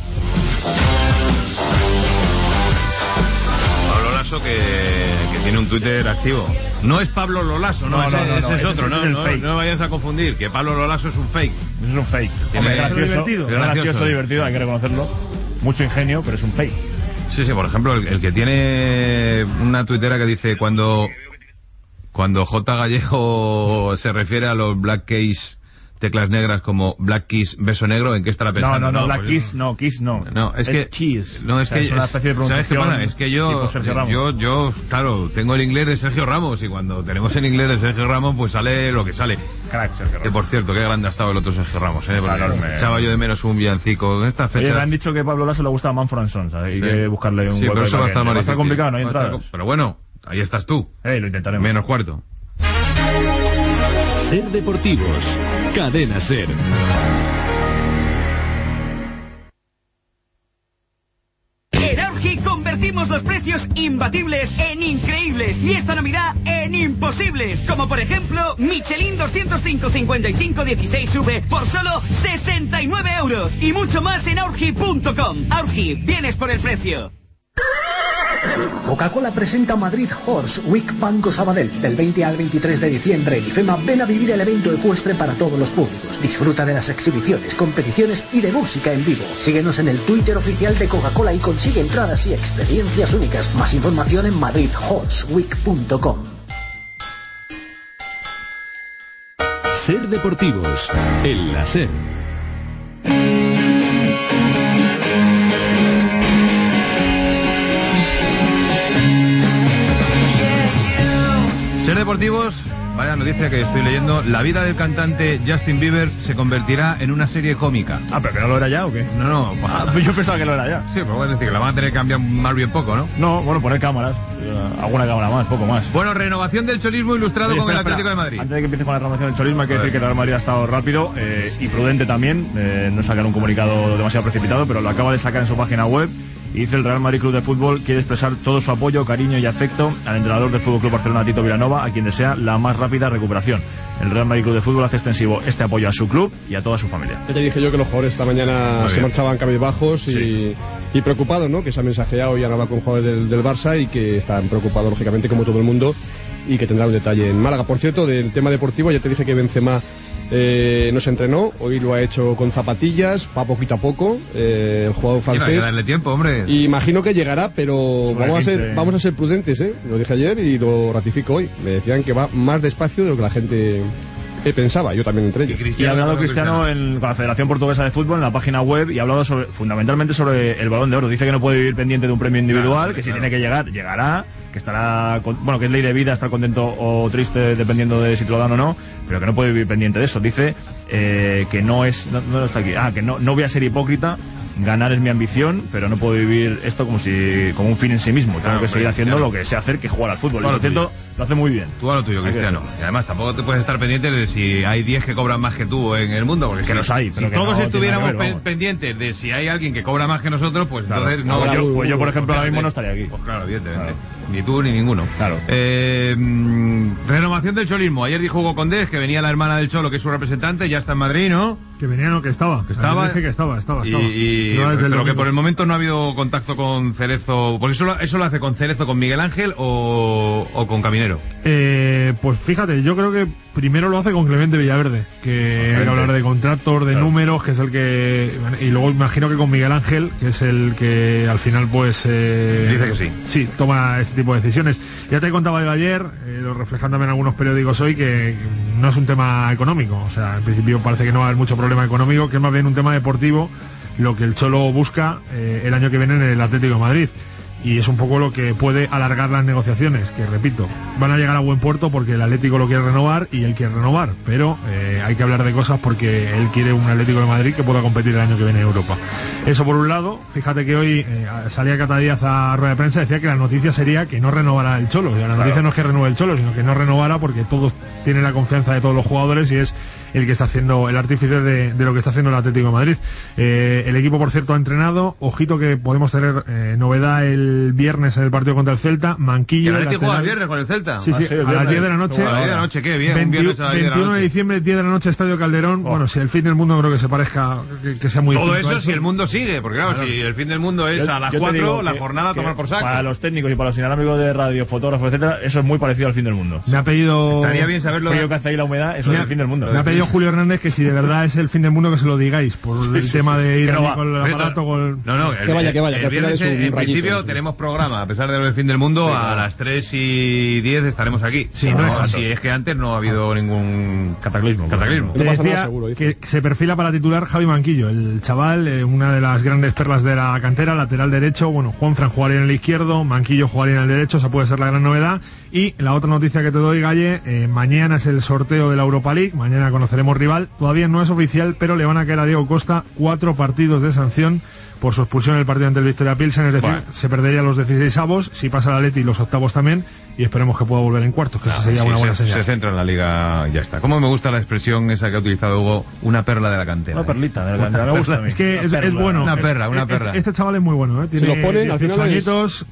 Pablo Laso, que tiene un Twitter activo. No es Pablo Lolaso, no, ese es otro, no vayas a confundir, que Pablo Lolaso es un fake. Es un fake. Hombre, gracioso, divertido, hay que reconocerlo. Mucho ingenio, pero es un fake. Sí, por ejemplo, el que tiene una tuitera que dice cuando J. Gallego se refiere a los Black Keys teclas negras como Black Keys beso negro, ¿en qué estará pensando? No, Black Keys no, Keys no. No, es que Keys. No, es que es una especie de pronunciación. ¿Sabes qué pasa? Es que yo, claro, tengo el inglés de Sergio Ramos, y cuando tenemos el inglés de Sergio Ramos, pues sale lo que sale. Crack, Sergio Ramos. Que por cierto, qué grande ha estado el otro Sergio Ramos, echaba yo de menos un villancico en esta fecha. Oye, me han dicho que a Pablo Laso le gusta Manfred Sons, hay que buscarle un hueco. Pero eso va a estar complicado, no hay entradas. Pero bueno, ahí estás tú. Lo intentaremos. Menos cuarto. Ser Deportivos, Cadena Ser. En Aurgi convertimos los precios imbatibles en increíbles y esta Navidad en imposibles. Como por ejemplo, Michelin 205-55-16V por solo 69 euros. Y mucho más en Aurgi.com. Aurgi, vienes por el precio. Coca-Cola presenta Madrid Horse Week Banco Sabadell. Del 20 al 23 de diciembre en IFEMA, ven a vivir el evento ecuestre para todos los públicos. Disfruta de las exhibiciones, competiciones y de música en vivo. Síguenos en el Twitter oficial de Coca-Cola y consigue entradas y experiencias únicas. Más información en madridhorseweek.com. Ser Deportivos, el láser. Ser Deportivos, vaya noticia que estoy leyendo. La vida del cantante Justin Bieber se convertirá en una serie cómica. ¿Pero que no lo era ya o qué? No. Yo pensaba que lo era ya. Sí, pero bueno, es decir, que la van a tener que cambiar más bien poco, ¿no? No, bueno, poner cámaras. Alguna cámara más, poco más. Bueno, renovación del cholismo ilustrado con el Atlético de Madrid. Antes de que empiece con la renovación del cholismo, hay que decir que el Real Madrid ha estado rápido y prudente también. No sacar un comunicado demasiado precipitado, pero lo acaba de sacar en su página web. Y dice: el Real Madrid Club de Fútbol quiere expresar todo su apoyo, cariño y afecto al entrenador del FC Barcelona, Tito Vilanova, a quien desea la más rápida recuperación. El Real Madrid Club de Fútbol hace extensivo este apoyo a su club y a toda su familia. Ya te dije yo que los jugadores esta mañana se marchaban cabizbajos y preocupados, ¿no? Que se ha mensajeado y han hablado con jugadores del Barça y que están preocupados, lógicamente, como todo el mundo, y que tendrá un detalle en Málaga. Por cierto, del tema deportivo, ya te dije que Benzema no se entrenó, hoy lo ha hecho con zapatillas, va poquito a poco, el jugador francés. Hay que darle tiempo, hombre. Y imagino que llegará, pero vamos a ser prudentes, lo dije ayer y lo ratifico hoy. Me decían que va más despacio de lo que la gente pensaba, yo también entre ellos. Y ha hablado Cristiano con la Federación Portuguesa de Fútbol en la página web y ha hablado fundamentalmente sobre el Balón de Oro. Dice que no puede vivir pendiente de un premio individual, que si tiene que llegar, llegará, que estará, bueno, que es ley de vida estar contento o triste dependiendo de si te lo dan o no, pero que no puede vivir pendiente de eso. Dice que no está aquí, que no voy a ser hipócrita, ganar es mi ambición, pero no puedo vivir esto como un fin en sí mismo. Tengo que seguir haciendo lo que sé hacer, que jugar al fútbol. Lo cierto, lo hace muy bien. Tú a lo tuyo, Cristiano. Y además tampoco te puedes estar pendiente de si hay 10 que cobran más que tú en el mundo, porque que los hay, pero si que todos no estuviéramos ver, pendientes de si hay alguien que cobra más que nosotros, pues claro, entonces no. Pues yo por ejemplo ahora mismo no estaría aquí. Pues claro, evidentemente. Claro. Ni tú ni ninguno. Claro. Renovación del cholismo. Ayer dijo Hugo Condés que venía la hermana del Cholo, que es su representante, ya está en Madrid, ¿no? Que venía, no, que estaba. Dije que estaba. Pero que por el momento no ha habido contacto con Cerezo. Porque eso lo hace con Cerezo, con Miguel Ángel o con Caminero. Pues fíjate, yo creo que primero lo hace con Clemente Villaverde, que hay que hablar de contratos, de números, que es el que... Y luego imagino que con Miguel Ángel, que es el que al final pues... dice que sí. Sí, toma este tipo de decisiones. Ya te contaba yo ayer, lo reflejan también algunos periódicos hoy, que no es un tema económico. O sea, en principio parece que no va a haber mucho problema económico, que es más bien un tema deportivo, lo que el Cholo busca el año que viene en el Atlético de Madrid. Y es un poco lo que puede alargar las negociaciones, que repito, van a llegar a buen puerto porque el Atlético lo quiere renovar y él quiere renovar, pero hay que hablar de cosas porque él quiere un Atlético de Madrid que pueda competir el año que viene en Europa. Eso por un lado. Fíjate que hoy salía Cata Díaz a rueda de prensa, decía que la noticia sería que no renovara el Cholo. La noticia no es que renueve el Cholo, sino que no renovara porque todos tienen la confianza de todos los jugadores y es el que está haciendo el artífice de lo que está haciendo el Atlético de Madrid. El equipo, por cierto, ha entrenado. Ojito que podemos tener novedad el viernes en el partido contra el Celta. Manquillo. ¿El Atlético juega el viernes con el Celta? Sí, a las 10 de la noche. A las 10 de la noche, qué bien. 21 de diciembre, 10 de la noche, Estadio Calderón. Bueno, si el fin del mundo creo que se parezca, que sea muy todo eso si el mundo sigue, porque claro, si el fin del mundo es a las 4, la jornada a tomar por saco. Para los técnicos y para los inalámbricos de radio, fotógrafos, etcétera, eso es muy parecido al fin del mundo. Me ha pedido... Estaría bien saberlo. El frío que hace ahí la humedad, eso es el fin del mundo. Me ha pedido Julio Hernández que si de verdad es el fin del mundo que se lo digáis, por el tema de ir con el aparato. No, que vaya. El viernes en principio tenemos programa, a pesar del fin del mundo, a las 3:10 estaremos aquí. Sí, si es que antes no ha habido ningún cataclismo. Te decía que se perfila para titular Javi Manquillo, el chaval, una de las grandes perlas de la cantera, lateral derecho. Bueno, Juanfran jugaría en el izquierdo, Manquillo jugaría en el derecho, esa puede ser la gran novedad. Y la otra noticia que te doy, Galle, mañana es el sorteo de la Europa League, mañana conoceremos rival, todavía no es oficial, pero le van a caer a Diego Costa 4 partidos de sanción por su expulsión en el partido ante el Victoria Pilsen, es decir, se perdería los 16avos, si pasa el Atleti los octavos también, y esperemos que pueda volver en cuartos, que eso sería una buena señal. Se centra en la Liga, ya está. ¿Cómo me gusta la expresión esa que ha utilizado Hugo, una perla de la cantera? Una perlita de la cantera, me gusta a mí. Es que es bueno. Una perla. Este chaval es muy bueno, tiene 18 añitos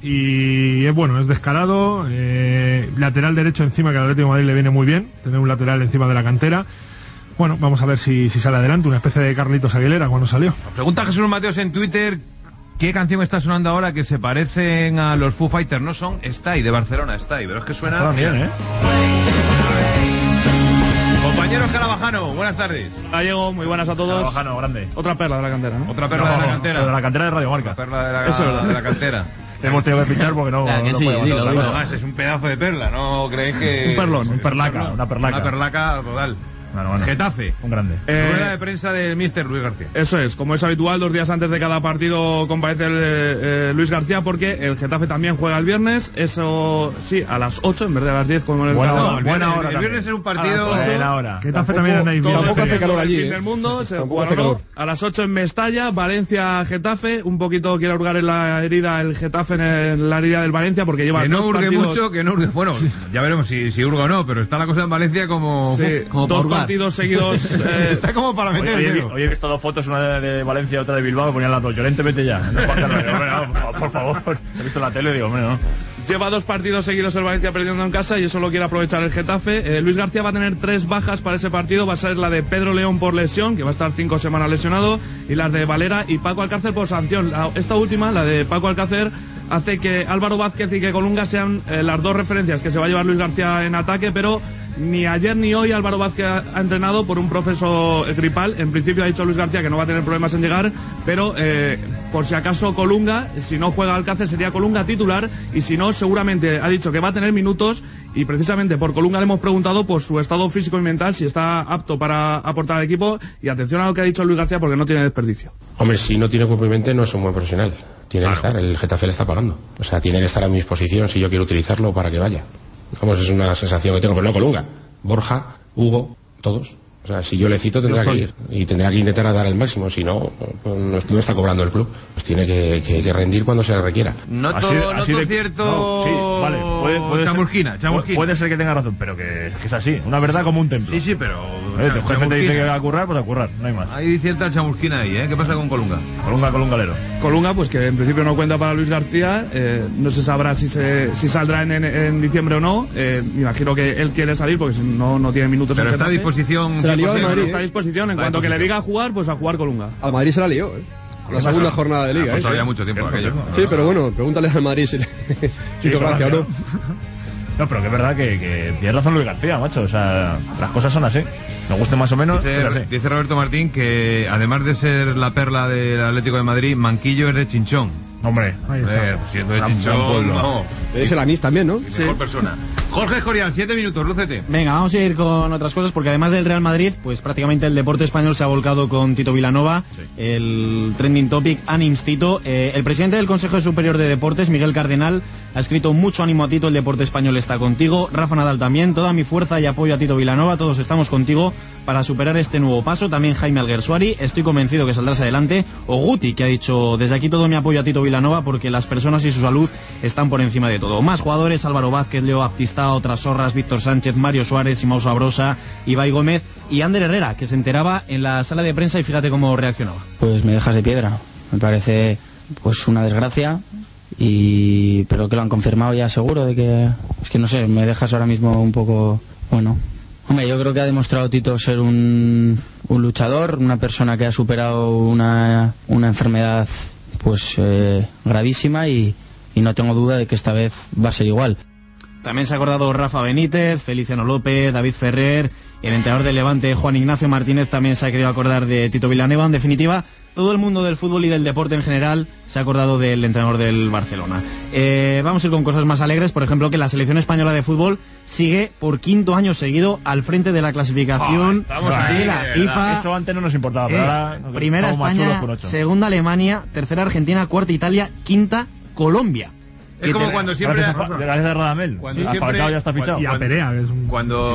y es bueno, es descarado, lateral derecho encima, que al Atlético de Madrid le viene muy bien, tener un lateral encima de la cantera. Bueno, vamos a ver si sale adelante, una especie de Carlitos Aguilera cuando salió. Pregunta Jesús Mateos en Twitter, ¿qué canción está sonando ahora que se parecen a los Foo Fighters? No son Stay, de Barcelona, Stay, pero es que suena bien, Compañero Carabajano, buenas tardes. Gallego, muy buenas a todos. Carabajano, grande. Otra perla de la cantera, ¿no? Otra perla de la cantera. De la cantera de Radio Marca. Otra perla de la cantera. Hemos tenido que fichar porque no dilo. Es un pedazo de perla, ¿no creéis que...? Un perlón, una perlaca. Una perlaca total. Bueno. Getafe, un grande. Rueda de prensa del míster Luis García. Eso es, como es habitual, 2 días antes de cada partido comparece Luis García, porque el Getafe también juega el viernes. Eso sí, a las 8 en vez de a las 10 como en el buena hora. El viernes es un partido buena hora. Getafe también anda ahí. Tampoco hace calor allí. El mundo se juega a las 8 en Mestalla, Valencia Getafe. Un poquito quiere hurgar en la herida el Getafe, en la herida del Valencia, porque lleva que no hurgue mucho, que no hurgue. Bueno, ya veremos si hurga o no, pero está la cosa en Valencia como 2 partidos seguidos. Está como para meter. Hoy he visto 2 fotos, una de Valencia y otra de Bilbao, ponían las dos. Llorente, vete ya. No, por favor. He visto la tele y digo, hombre, no. Lleva 2 partidos seguidos el Valencia perdiendo en casa y eso lo quiere aprovechar el Getafe. Luis García va a tener 3 bajas para ese partido. Va a ser la de Pedro León por lesión, que va a estar 5 semanas lesionado, y las de Valera y Paco Alcácer por sanción. Esta última, la de Paco Alcácer, hace que Álvaro Vázquez y que Colunga sean las 2 referencias que se va a llevar Luis García en ataque, pero ni ayer ni hoy Álvaro Vázquez ha entrenado por un proceso gripal. En principio ha dicho Luis García que no va a tener problemas en llegar, pero por si acaso Colunga, si no juega Alcácer sería Colunga titular, y si no seguramente ha dicho que va a tener minutos, y precisamente por Colunga le hemos preguntado por su estado físico y mental, si está apto para aportar al equipo, y atención a lo que ha dicho Luis García porque no tiene desperdicio. Hombre, si no tiene cuerpo y mente no es un buen profesional, tiene que estar, el Getafe le está pagando, o sea, tiene que estar a mi disposición si yo quiero utilizarlo para que vaya. Vamos, es una sensación que tengo, pero no Colunga, Borja, Hugo, todos. O sea, si yo le cito tendrá que ir y tendrá que intentar dar el máximo, si no, no está cobrando el club, pues tiene que rendir cuando se le requiera. Noto cierto... No, sí, vale, puede ser que tenga razón, pero que es así, una verdad como un templo. Sí, pero... El jefe te dice que va a currar, pues a currar, no hay más. Hay cierta chamusquina ahí, ¿eh? ¿Qué pasa con Colunga? Colungalero. Colunga, pues que en principio no cuenta para Luis García, no se sabrá si saldrá en diciembre o no. Me imagino que él quiere salir porque si no tiene minutos. Pero está a disposición. Está a disposición, en cuanto que le diga a jugar, pues a jugar Colunga. Al Madrid se la lió, la segunda jornada de Liga. Pues había mucho tiempo aquello. Sí, pero bueno, pregúntale al Madrid si hizo gracia o no. No, pero que es verdad que tiene razón Luis García, macho. O sea, las cosas son así. Me guste más o menos. Dice Roberto Martín que además de ser la perla del Atlético de Madrid, Manquillo es de Chinchón. Hombre, siendo de Chinchón, no. Es el anís también, ¿no? Sí. Mejor persona. Jorge Escorial, 7 minutos, lúcete. Venga, vamos a ir con otras cosas, porque además del Real Madrid, pues prácticamente el deporte español se ha volcado con Tito Vilanova, el trending topic, Anims Tito. El presidente del Consejo Superior de Deportes, Miguel Cardenal, ha escrito: mucho ánimo a Tito, el deporte español está contigo. Rafa Nadal también, toda mi fuerza y apoyo a Tito Vilanova, todos estamos contigo para superar este nuevo paso. También Jaime Alguersuari, estoy convencido que saldrás adelante. O Guti, que ha dicho: desde aquí todo mi apoyo a Tito Vilanova porque las personas y su salud están por encima de todo. Más jugadores: Álvaro Vázquez, Leo Baptistao, Trasorras, Víctor Sánchez, Mario Suárez, Simao Sabrosa, Ibai Gómez y Ander Herrera, que se enteraba en la sala de prensa, y fíjate cómo reaccionaba. Pues me dejas de piedra, me parece pues una desgracia, pero que lo han confirmado ya seguro, de que es que no sé, me dejas ahora mismo un poco, bueno. Hombre, yo creo que ha demostrado Tito ser un luchador, una persona que ha superado una enfermedad pues gravísima, y no tengo duda de que esta vez va a ser igual. También se ha acordado Rafa Benítez, Feliciano López, David Ferrer, el entrenador del Levante, Juan Ignacio Martínez, también se ha querido acordar de Tito Vilanova. En definitiva, todo el mundo del fútbol y del deporte en general se ha acordado del entrenador del Barcelona. Vamos a ir con cosas más alegres, por ejemplo, que la selección española de fútbol sigue por 5º año seguido al frente de la clasificación de la FIFA. Eso antes no nos importaba, pero ahora primera España, segunda Alemania, tercera Argentina, cuarta Italia, quinta Colombia. Es como cuando siempre... Gracias a Radamel. Falcao ya está fichado. Y a Perea, que es un...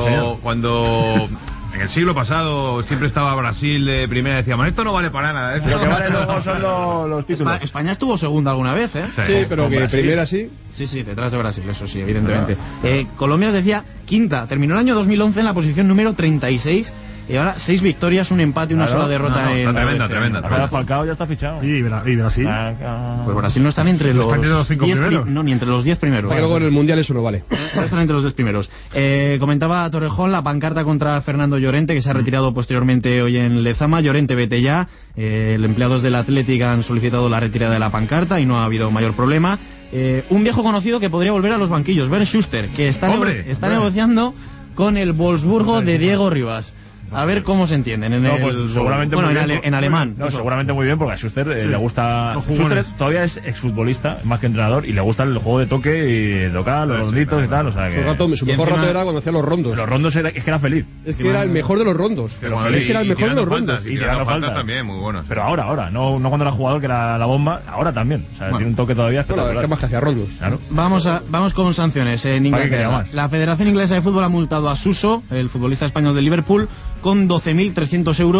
Cuando en el siglo pasado siempre estaba Brasil de primera y decíamos: esto no vale para nada. Lo que vale luego son los títulos. España estuvo segunda alguna vez, ¿eh? Sí, pero que primera sí. Sí, detrás de Brasil, eso sí, evidentemente. Colombia, os decía, quinta. Terminó el año 2011 en la posición número 36. Y ahora 6 victorias, un empate y una sola derrota. Está tremenda. Ahora Falcao ya está fichado. ¿Y Brasil? Pues Brasil no están entre los... ¿Están entre los 5 primeros? No, ni entre los 10 primeros. Luego en el Mundial eso no vale. No están entre los 10 primeros. Comentaba Torrejón la pancarta contra Fernando Llorente, que se ha retirado posteriormente hoy en Lezama. Llorente, vete ya. Los empleados del Athletic han solicitado la retirada de la pancarta y no ha habido mayor problema. Un viejo conocido que podría volver a los banquillos, Bernd Schuster, que está negociando con el Wolfsburgo de Diego Rivas. A ver cómo se entienden seguramente en alemán. Seguramente muy bien, porque a Schuster le gusta. Schuster todavía es exfutbolista más que entrenador, y le gusta el juego de toque y de tocar los ronditos y tal. O sea que su mejor rato era cuando hacía los rondos. Los rondos es que era feliz. Es que era el mejor de los rondos. Es que era el mejor de los rondos. Y tirando faltas también, muy buenos. Pero ahora, no cuando era jugador, que era la bomba. Ahora también. O sea, tiene un toque todavía espectacular. Que más que hacía rondos. Claro. Vamos con sanciones en Inglaterra. La Federación Inglesa de Fútbol ha multado a Suso, el futbolista español de Liverpool, con 12.300 euros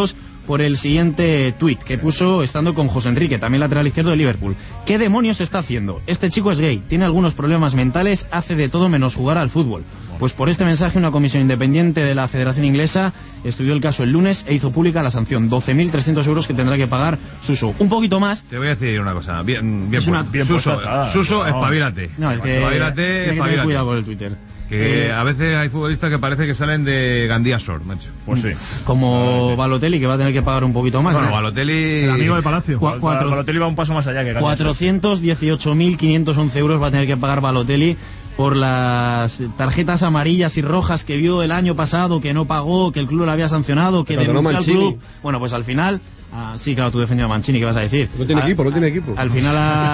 por el siguiente tuit que puso estando con José Enrique, también lateral izquierdo de Liverpool. ¿Qué demonios está haciendo? Este chico es gay, tiene algunos problemas mentales, hace de todo menos jugar al fútbol. Pues por este mensaje una comisión independiente de la Federación Inglesa estudió el caso el lunes e hizo pública la sanción, 12.300 euros que tendrá que pagar Suso. Un poquito más. Te voy a decir una cosa, bien Suso, Suso, espabilate. No, es que espabilate, tiene que tener cuidado con el Twitter. Que a veces hay futbolistas que parece que salen de Gandía Sor, macho. Pues sí. Como Balotelli, que va a tener que pagar un poquito más. Bueno, Balotelli... El amigo del Palacio. Balotelli va un paso más allá que Gandía Sor. 418.511 euros va a tener que pagar Balotelli por las tarjetas amarillas y rojas que vio el año pasado, que no pagó, que el club le había sancionado, que denunció al club. Bueno, pues al final... sí, claro, tú defendiendo a Mancini, ¿qué vas a decir? No tiene equipo. Al final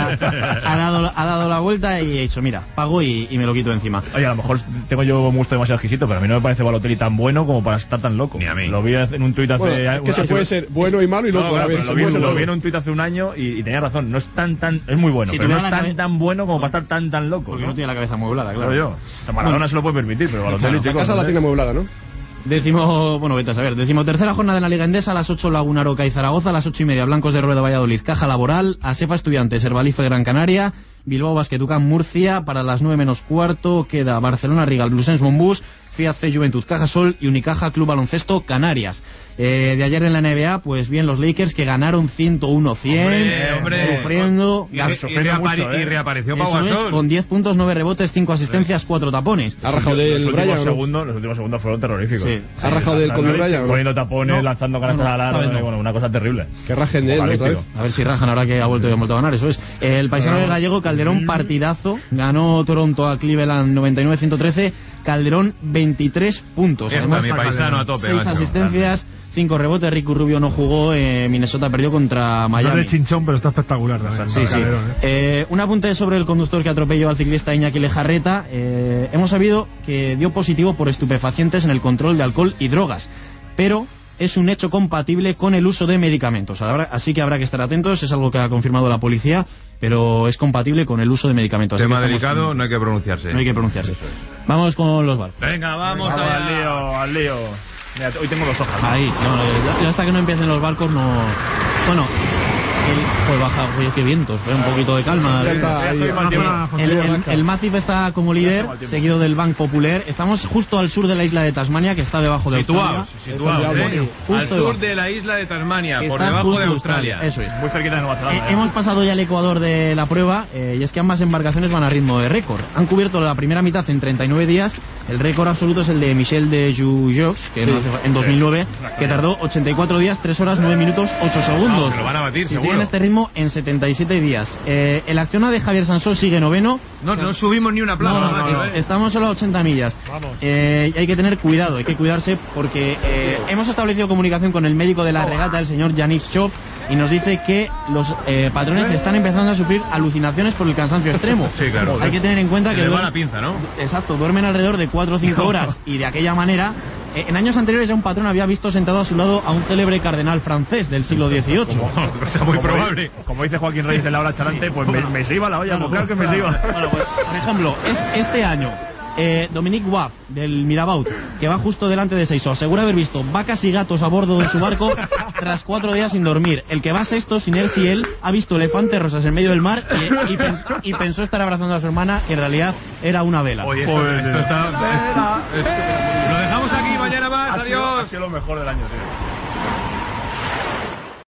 ha dado la vuelta y he dicho, mira, pago y me lo quito encima. Oye, a lo mejor tengo yo un gusto demasiado exquisito, pero a mí no me parece Balotelli tan bueno como para estar tan loco. Ni a mí. Lo vi en un tuit hace... Bueno, es que se puede ser bueno y malo y loco. Lo vi en un tuit hace un año y tenía razón. No es es muy bueno, pero no es tan bueno como para estar tan loco. Porque no tiene la cabeza amueblada, claro. Yo. Maradona se lo puede permitir, pero Balotelli, la casa la tiene amueblada, ¿no? Vete a saber. 13ª jornada en la Liga Endesa, a las 8 Laguna Roca y Zaragoza, a las 8:30 Blancos de Rueda Valladolid, Caja Laboral, Asefa Estudiantes, Herbalife Gran Canaria, Bilbao Basket UCAM Murcia, para las 9:15 queda Barcelona Rigal Blusens Monbus, Fiat C Juventud Cajasol y Unicaja Club Baloncesto Canarias. De ayer en la NBA, pues bien, los Lakers que ganaron 101-100, sufriendo, y reapareció Pau Gasol con 10 puntos, 9 rebotes, 5 asistencias, 4 tapones. ¿Ha rajado del Bryant? Los últimos segundos fueron terroríficos. Sí. ¿Ha rajado del Kobe Bryant? Poniendo tapones, lanzando canastas al aro, bueno, una cosa terrible. Que rajen de él, ¿no? A ver si rajan ahora que ha vuelto a ganar, eso es. El paisano del gallego, Calderón, partidazo, ganó Toronto a Cleveland 99-113, Calderón 23 puntos. Además, mi paisano a tope. 6 asistencias, 5 rebotes. Ricky Rubio no jugó, Minnesota perdió contra Miami. No de chinchón, pero está espectacular también. Sí. Un apunte sobre el conductor que atropelló al ciclista Iñaki Lejarreta. Hemos sabido que dio positivo por estupefacientes en el control de alcohol y drogas, pero es un hecho compatible con el uso de medicamentos. Así que habrá que estar atentos, es algo que ha confirmado la policía, pero es compatible con el uso de medicamentos. Tema delicado, no hay que pronunciarse. Vamos con los barcos. Venga, vamos al lío. Mira, hoy tengo los ojos. Ahí, yo hasta que no empiecen los barcos no... Bueno... Pues baja, oye, qué vientos, un poquito de calma. El Macif está como líder, seguido del Bank Popular. Estamos justo al sur de la isla de Tasmania, que está debajo de Australia. Situados, al sur de la isla de Tasmania, por debajo de Australia. Eso es. Muy cerquita de Nueva Zelanda. Hemos pasado ya el ecuador de la prueba, y es que ambas embarcaciones van a ritmo de récord. Han cubierto la primera mitad en 39 días. El récord absoluto es el de Michel de Joujoux, que en 2009, que tardó 84 días, 3 horas, 9 minutos, 8 segundos. Que lo van a batir, seguro. En este ritmo en 77 días. El Acciona de Javier Sansó sigue noveno. No subimos ni una plaza. Estamos solo a 80 millas. Hay que tener cuidado, hay que cuidarse porque hemos establecido comunicación con el médico de la regata, el señor Yannick Schopp, y nos dice que los patrones están empezando a sufrir alucinaciones por el cansancio extremo. Sí, claro. Hay que tener en cuenta que le va la pinza, ¿no? Exacto, duermen alrededor de 4 o 5 horas y de aquella manera. En años anteriores ya un patrón había visto sentado a su lado a un célebre cardenal francés del siglo XVIII. Cosa muy probable. Como dice Joaquín Reyes en la hora charante, pues me se iba la olla, claro que me se iba. Bueno, pues, por ejemplo, este año, Dominique Wab, del Mirabaud, que va justo delante de Seiso, asegura haber visto vacas y gatos a bordo de su barco tras 4 días sin dormir. El que va sexto, sin él si él, ha visto elefantes rosas en medio del mar y pensó estar abrazando a su hermana, que en realidad era una vela. Oye, esto está... Lo dejamos aquí, mañana más, adiós. Ha sido lo mejor del año, tío.